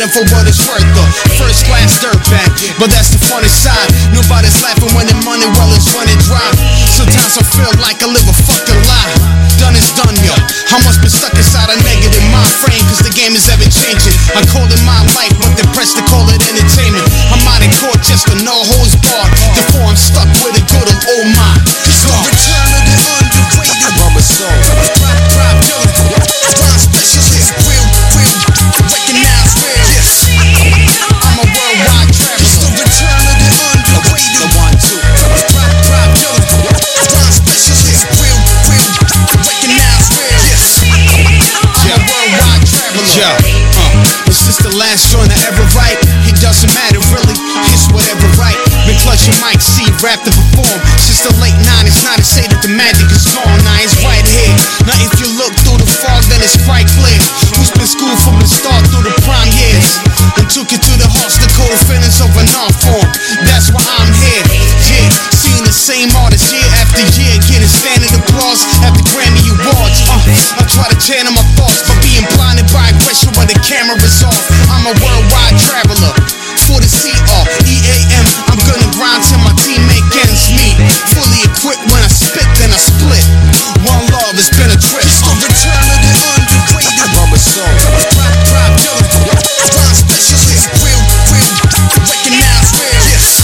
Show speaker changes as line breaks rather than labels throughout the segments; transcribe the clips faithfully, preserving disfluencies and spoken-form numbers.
heading for what it's worth. The first class dirtbag, but that's the funny side. Nobody's laughing when the money well is running dry. Sometimes I feel like I live a fucking lie. Done is done, yo. I must be stuck inside a negative mind frame, cause the game is ever changing. I call it my life, but they're pressed to call it entertainment. I'm out in court just for no holds barred. Therefore I'm stuck with a good old mind. So return of the underrated rubber soul. Rap, rap, yo. Rhyme specialist. Real, real. Recognize real. Yes. I'm a worldwide traveler. It's the return of the underrated. The one, two. Rap, rap, yo. Rhyme specialist. Real, real. Recognize real. Yes. I'm a worldwide traveler. Yeah. Uh, is this the last joint I ever write? It doesn't matter really. It's whatever, right? Been clutching mic, see, rap to perform since the late nineties. Not to say that the magic is gone. Now it's right here. Now if you look through the fog, then it's quite clear who's been schooled from the start through the prime years and took it to the hearts, the cold feelings of an art form. That's why I'm here. Yeah, seeing the same artist year after year, getting standing applause at the Grammy Awards. Uh, I try to channel my thoughts, but being blinded by aggression when the camera is off. I'm a worldwide traveler. For the C R E A M, I'm gonna grind till my teammate ends meet. Fully equipped when I spit, then I split. One love has been a trip. It's the return of the underrated rubber soul. Rap, rap, yo. Rhyme specialist. Real, real. Recognize real. Yes.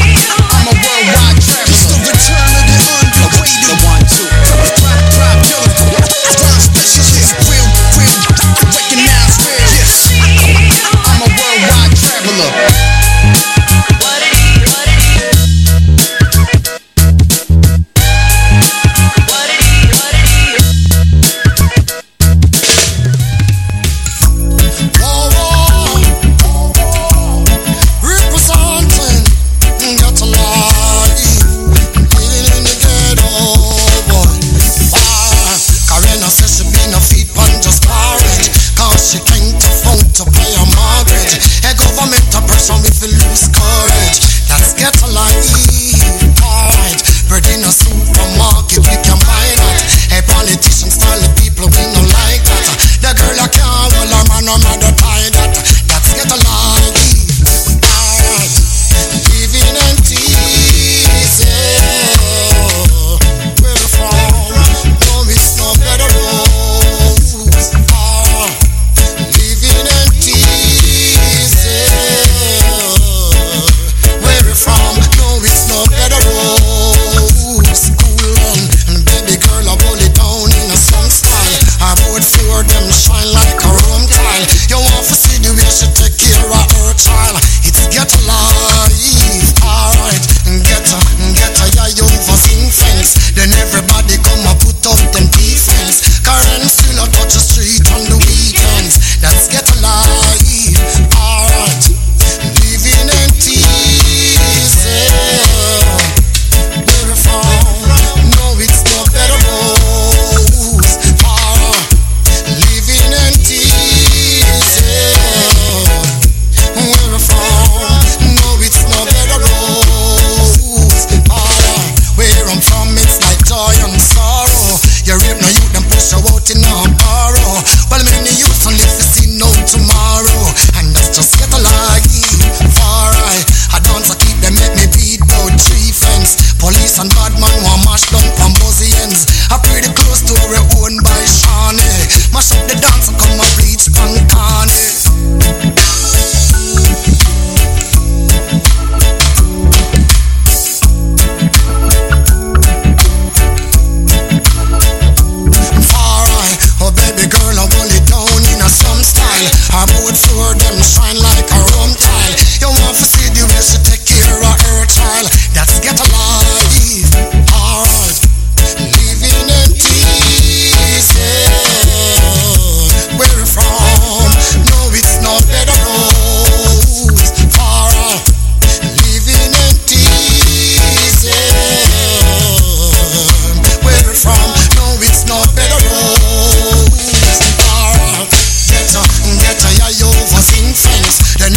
I'm a worldwide traveler. It's the return of the underrated. The one, two. Rap, rap, yo. Rhyme specialist. Real, real. Recognize real. Yes. I'm a worldwide traveler.
Then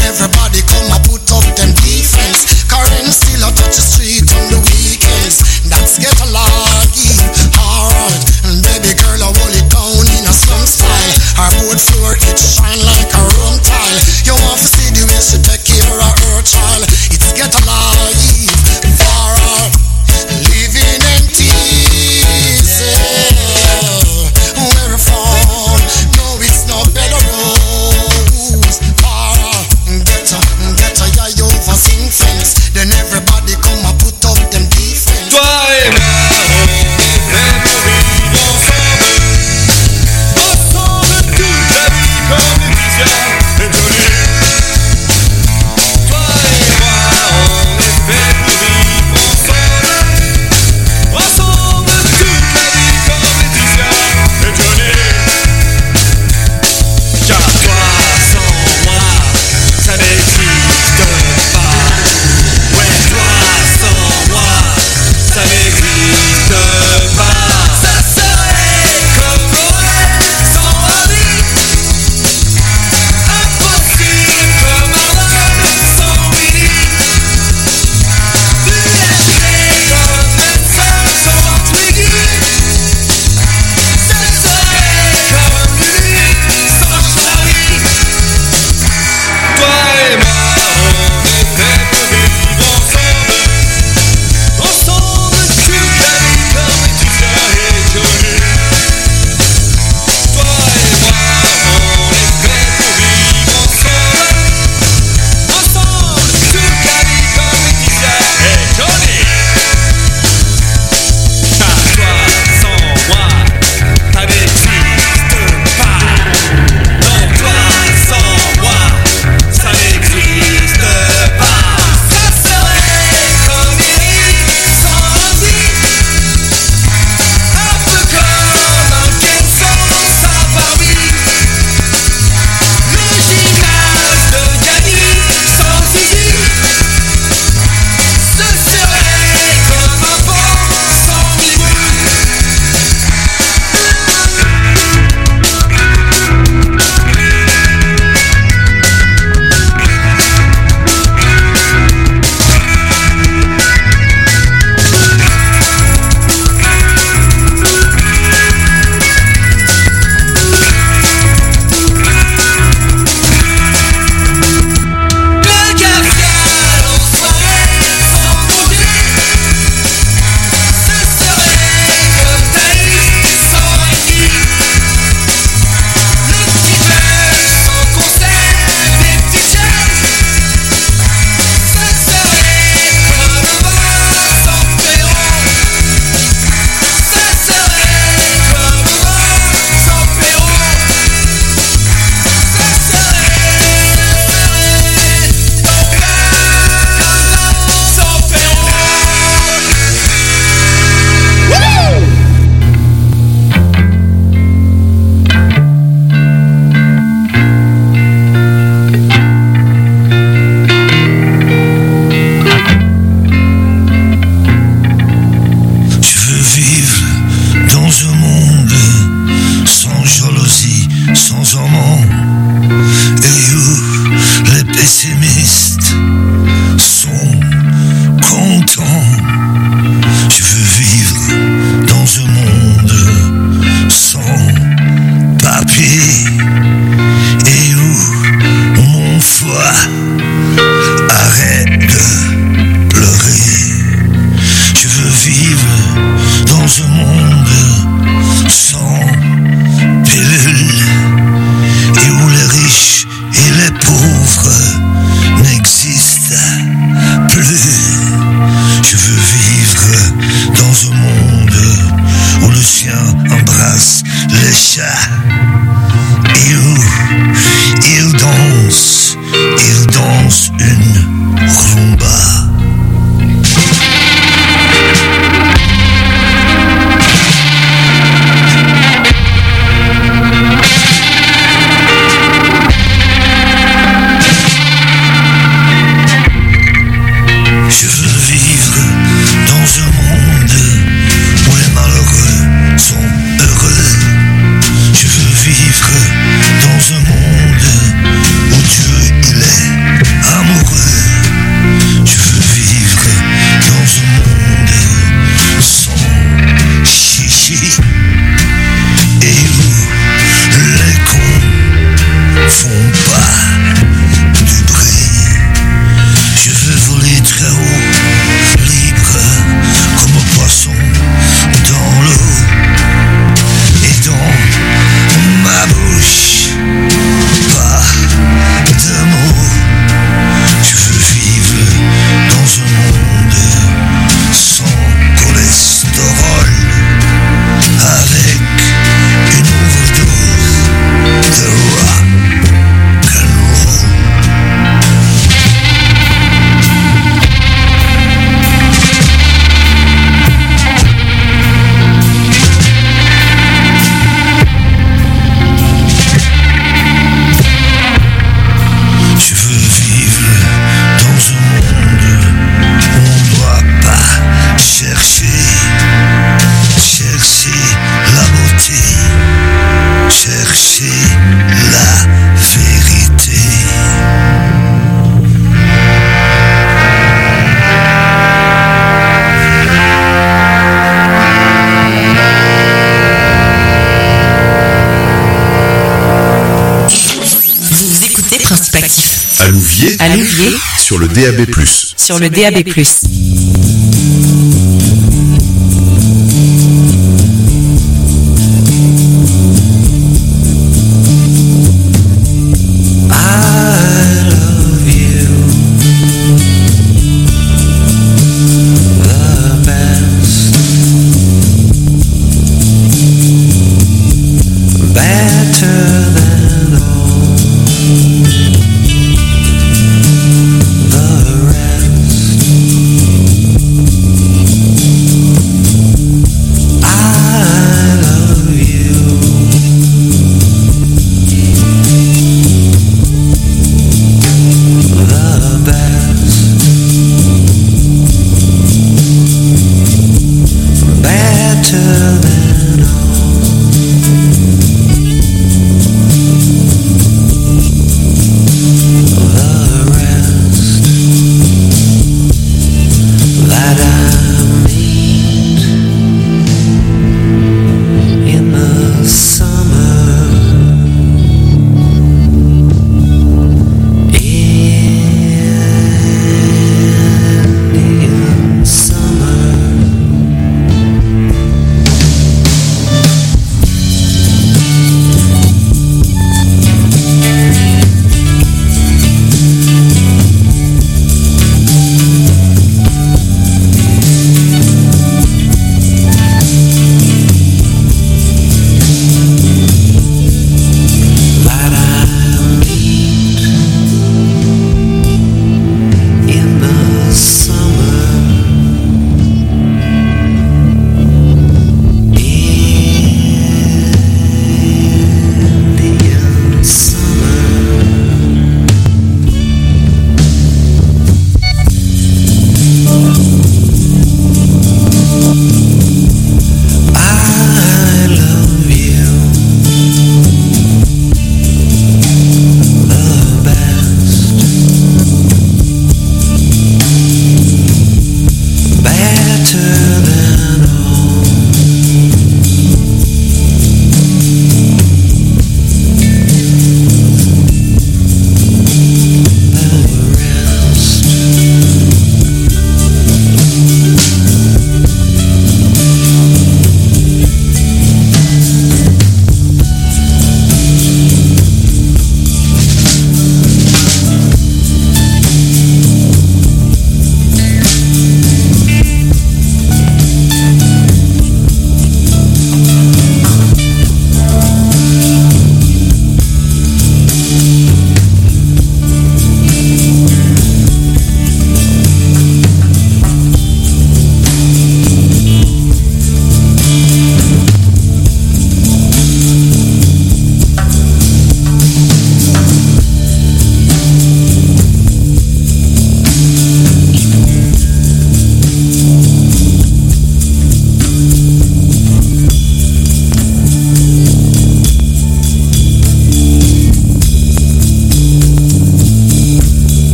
Principe Actif.
À Louviers,
À Louviers,
sur le D A B plus.
sur le D A B plus.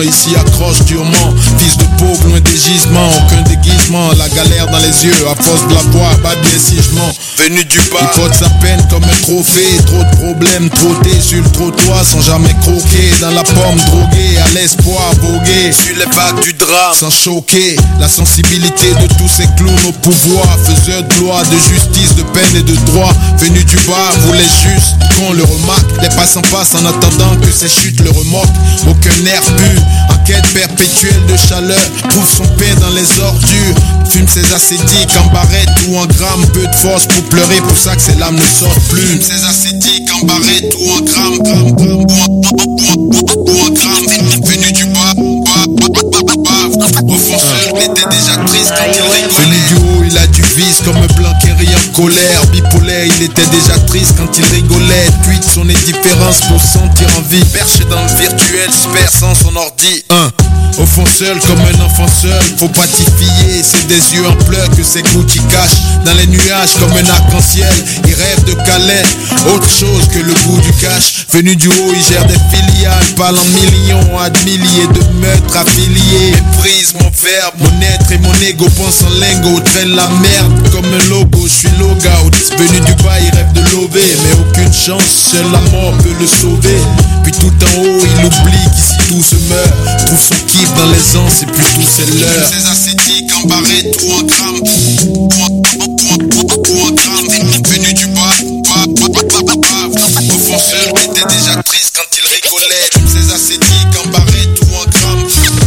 ici accroche durement. Fils de pauvre, loin des gisements, aucun déguisement. La galère dans les yeux, à force de la boire, bah bien si je mens. Venu du bas, il porte sa peine comme un trophée. Trop de problèmes, trotté sur le trottoir sans jamais croquer. Dans la pomme droguée, à l'espoir voguer sur les vagues du drame sans choquer. La sensibilité de tous ces clowns au pouvoir, faiseurs de loi, de justice, de peine et de droit. Venu du bas, voulait juste qu'on le remarque. Les passants passent en attendant que ces chutes le remorquent. Aucun nerf bu, en quête perpétuelle de chaleur, trouve son pain dans les ordures. Fume ses acétiques en barrette ou en gramme. Peu de force pour pleurer, pour ça que ses larmes ne sortent plus. Fume ses acétiques en barrette ou en gramme, gramme, gramme, ou en, ou en gramme. Venu du bas, bas, bas, bas, bas, bas. Au fond seul, il était déjà triste quand il rigolait. Venu du haut, il a du vice comme un blanc qui rit en colère. Bipolaire, il était déjà triste quand il rigolait. Puis de son indifférence pour sentir envie. Perché dans le virtuel, se perd sans son ordi. Un. Au fond seul comme un enfant seul, faut pas t'y fier. C'est des yeux en pleurs que ses Gucci cachent. Dans les nuages comme un arc-en-ciel, il rêve de Calais, autre chose que le goût du cash. Venu du haut, il gère des filiales, parle en millions à de milliers de meurtres affiliés. Méprise mon verbe, mon être et mon ego pense en lingot. Traîne la merde comme un logo, je suis logout. Venu du bas, il rêve de lever, mais aucune chance, seule la mort peut le sauver. Puis tout en haut, il oublie qu'ici tout se meurt. Trouve son kiff dans les ans, c'est plus tout, c'est l'heure. Ses acétiques en barrette ou en gramme, ou en, ou en, ou en gramme. Venu du bas, bas, bas, bas, bas, bas. Au fond seul, il était déjà triste quand il rigolait. Ses acétiques en barrette ou en gramme.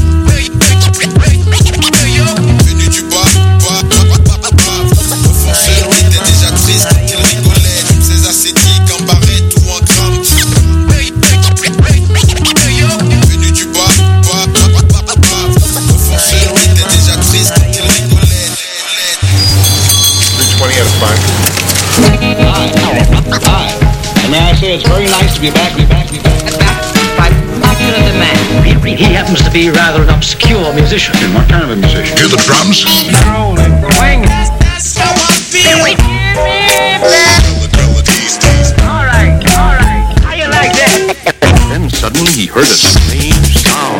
Venu du bas, bas, bas, bas, bas, bas. Au fond seul, il était déjà triste quand il rigolait. Ses acétiques en barrette ou en gramme. Venu du bas, bas, bas, bas, bas, bas. Au fond seul, il était déjà triste quand il rigolait.
twenty out of five. Hi. Hi. And may I say it's very nice to be back, be back, be back.
By popular demand. He, he happens to be rather an obscure musician.
And what kind of a musician?
Hear the drums?
Rolling, swing.
That's how I feel.
All right, all right. How you like that?
Then suddenly he heard a strange sound.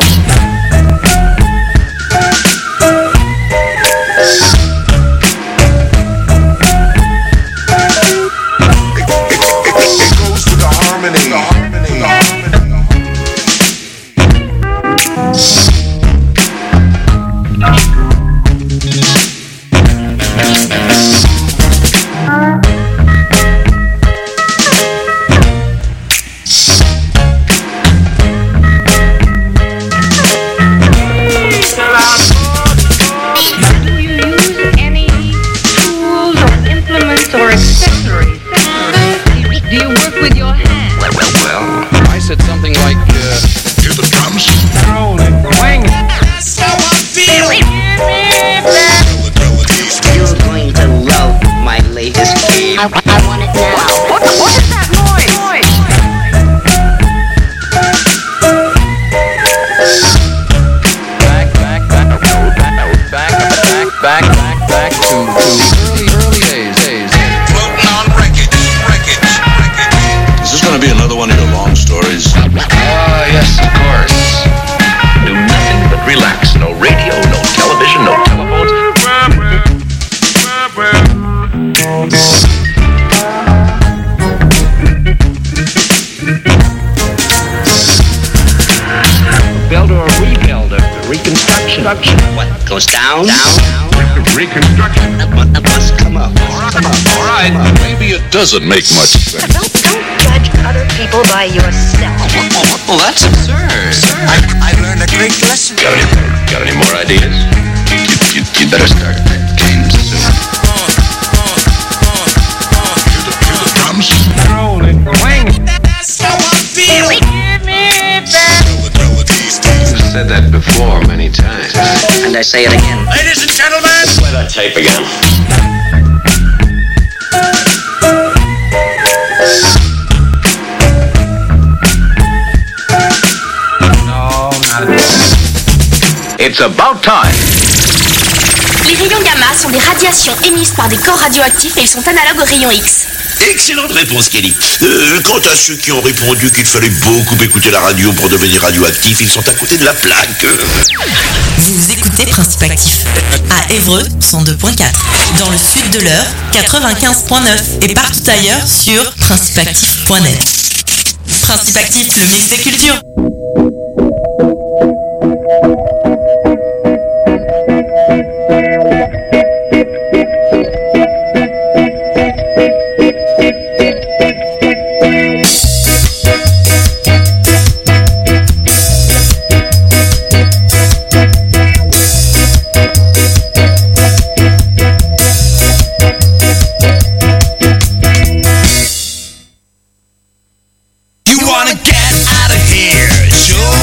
It goes with the harmony. The harmony. The harmony.
Or accessories. Do you work with your hands?
Well, well, well. I said something like, uh,
Hear the drums?
Rolling, swing.
That's how I feel.
You're going to love my latest game. I, I want it now.
Wow, what, what is that noise?
back, back, back, back, back, back, back, back, back to, to early, early days, days.
Floating on wreckage, wreckage, wreckage.
Is this going to be another one of your long stories?
Ah, yes, of course. Do nothing but relax. No radio, no television, no telephones.
Build or rebuild or reconstruction.
What goes down? Down.
Reconstruction.
The, bu- the bus come up. Come up.
All right, maybe it doesn't make much sense.
Don't, don't judge other people by yourself.
Well, that's absurd.
I learned a great lesson.
Got any, got any more ideas? You, you, you better start that game soon.
Hear the, hear the drums?
Rolling, swing.
That's how I feel.
You've said that before many times.
And I say it again.
Ladies and gentlemen.
Play that tape again.
No, not at all.
It's about time.
Les rayons gamma sont des radiations émises par des corps radioactifs et ils sont analogues aux rayons X.
Excellente réponse, Kelly. Euh, quant à ceux qui ont répondu qu'il fallait beaucoup écouter la radio pour devenir radioactif, ils sont à côté de la plaque.
Vous écoutez Principe Actif à Évreux cent deux point quatre, dans le sud de l'Eure quatre-vingt-quinze point neuf et partout ailleurs sur principe actif point net. Principe Actif, le mix des cultures.
You wanna get out of here, sure.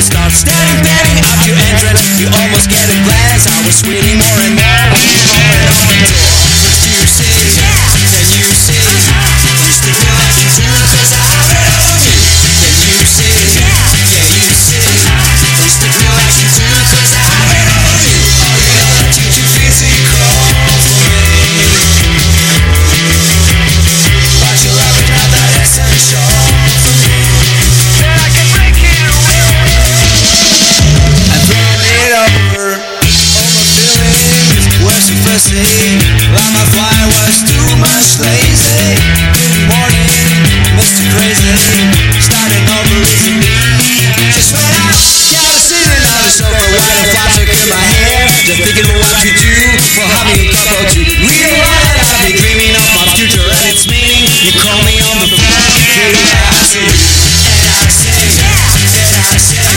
start stepping